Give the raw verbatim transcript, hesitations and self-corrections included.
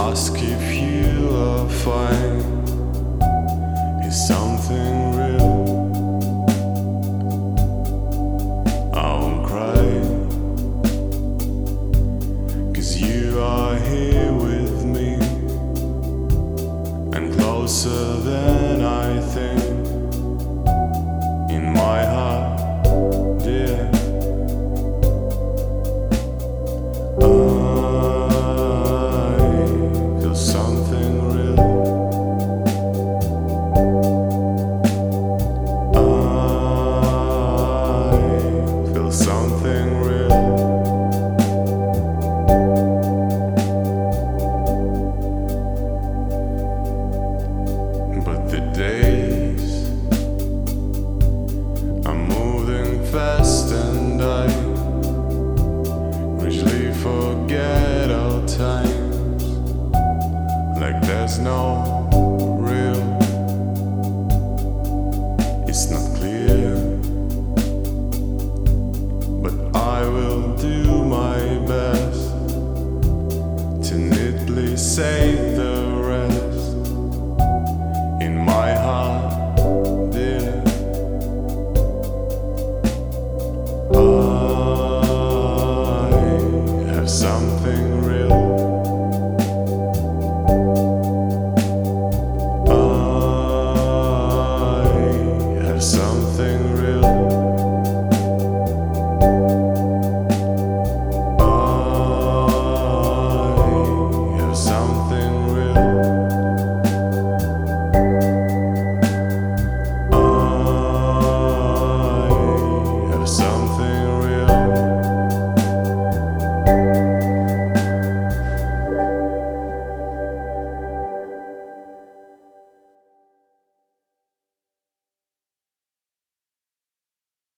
ask if you are fine. Is something real? I won't cry, 'cause you are here with me, and closer than I think. In my heart, dear, something real. But the days are moving fast, and I usually forget our times, like there's no real. It's not clear, but I will do my best to neatly say the rest. In my heart,